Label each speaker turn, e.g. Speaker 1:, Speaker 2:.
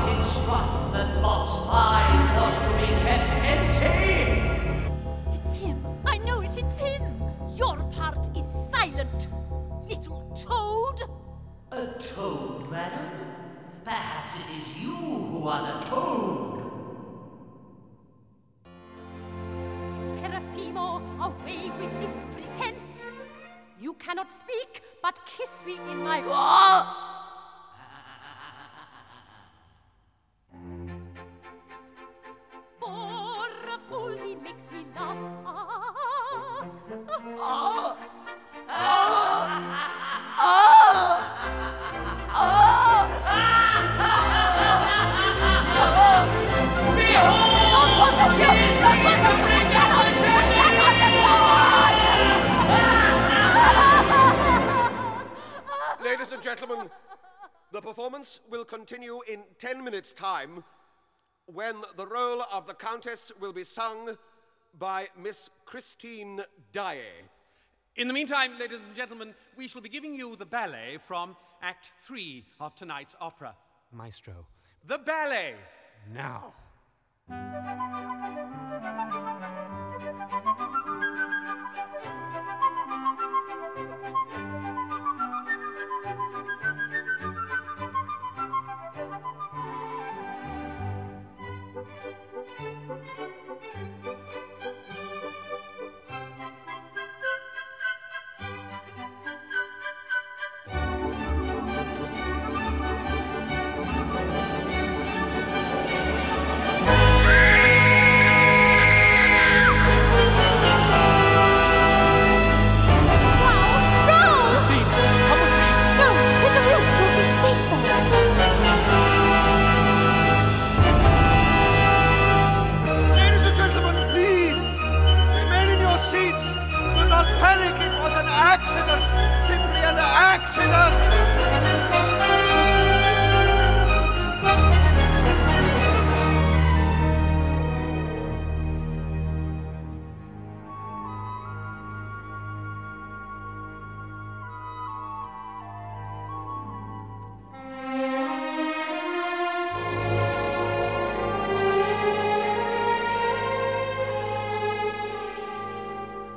Speaker 1: instruct that box 5 was to be kept empty?
Speaker 2: It's him. I know it. It's him. Your part is silent, little toad.
Speaker 1: A toad, madam? Perhaps it is you who are the toad.
Speaker 2: Seraphimo, away with this pretense. You cannot speak, but kiss me in my... For a fool, he makes me laugh.
Speaker 3: Ladies and gentlemen, the performance will continue in 10 minutes' time when the role of the Countess will be sung by Miss Christine Daae.
Speaker 4: In the meantime, ladies and gentlemen, we shall be giving you the ballet from Act 3 of tonight's opera. Maestro, the ballet, now.